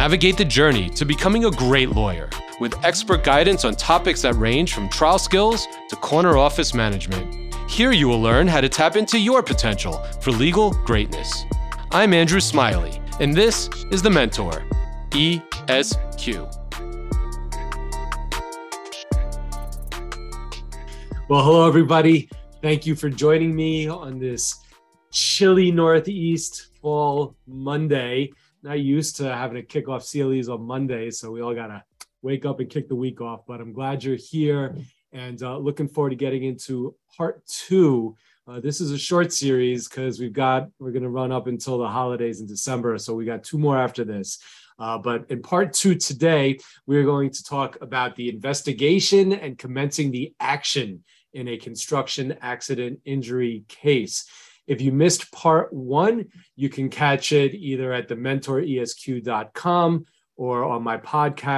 Navigate the journey to becoming a great lawyer with expert guidance on topics that range from trial skills to corner office management. Here you will learn how to tap into your potential for legal greatness. I'm Andrew Smiley, and this is The Mentor, ESQ. Well, hello, everybody. Thank you for joining me on this chilly Northeast fall Monday. Not used to having to kick off CLEs on Monday, so we all got to wake up and kick the week off. But I'm glad you're here and looking forward to getting into part two. This is a short series because we're going to run up until the holidays in December, so we got two more after this. But in part two today, we're going to talk about the investigation and commencing the action in a construction accident injury case. If you missed part one, you can catch it either at thementoresq.com or on my podcast.